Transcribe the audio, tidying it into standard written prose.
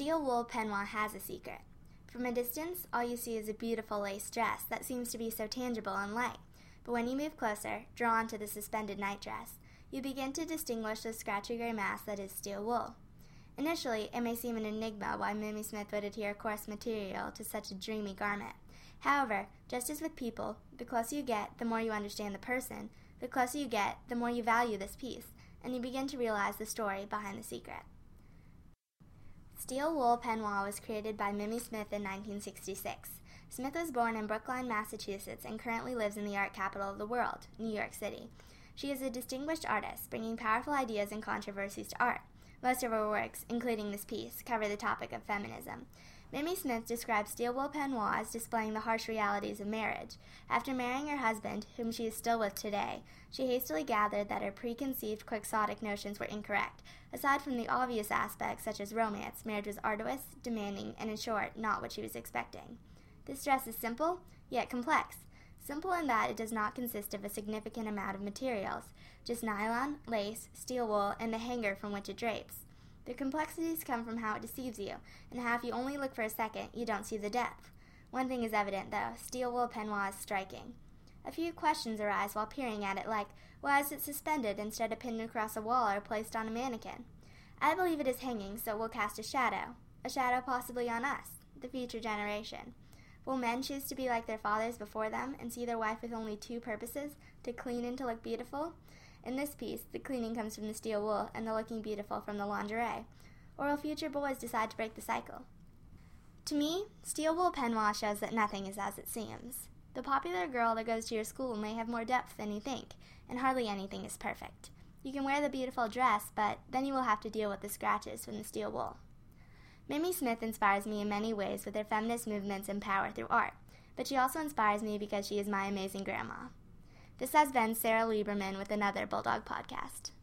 Steel Wool Peignoir has a secret. From a distance, all you see is a beautiful lace dress that seems to be so tangible and light. But when you move closer, drawn to the suspended nightdress, you begin to distinguish the scratchy gray mass that is steel wool. Initially, it may seem an enigma why Mimi Smith would adhere coarse material to such a dreamy garment. However, just as with people, the closer you get, the more you understand the person. The closer you get, the more you value this piece, and you begin to realize the story behind the secret. Steel Wool Peignoir was created by Mimi Smith in 1966. Smith was born in Brookline, Massachusetts, and currently lives in the art capital of the world, New York City. She is a distinguished artist, bringing powerful ideas and controversies to art. Most of her works, including this piece, cover the topic of feminism. Mimi Smith describes Steel Wool Peignoir as displaying the harsh realities of marriage. After marrying her husband, whom she is still with today, she hastily gathered that her preconceived quixotic notions were incorrect. Aside from the obvious aspects such as romance, marriage was arduous, demanding, and in short, not what she was expecting. This dress is simple, yet complex. Simple in that it does not consist of a significant amount of materials, just nylon, lace, steel wool, and the hanger from which it drapes. The complexities come from how it deceives you, and how if you only look for a second, you don't see the depth. One thing is evident, though: Steel Wool Peignoir is striking. A few questions arise while peering at it, like, why is it suspended instead of pinned across a wall or placed on a mannequin? I believe it is hanging so it will cast a shadow possibly on us, the future generation. Will men choose to be like their fathers before them and see their wife with only two purposes, to clean and to look beautiful? In this piece, the cleaning comes from the steel wool and the looking beautiful from the lingerie. Or will future boys decide to break the cycle? To me, Steel Wool Peignoir shows that nothing is as it seems. The popular girl that goes to your school may have more depth than you think, and hardly anything is perfect. You can wear the beautiful dress, but then you will have to deal with the scratches from the steel wool. Mimi Smith inspires me in many ways with her feminist movements and power through art, but she also inspires me because she is my amazing grandma. This has been Sarah Lieberman with another Bulldog Podcast.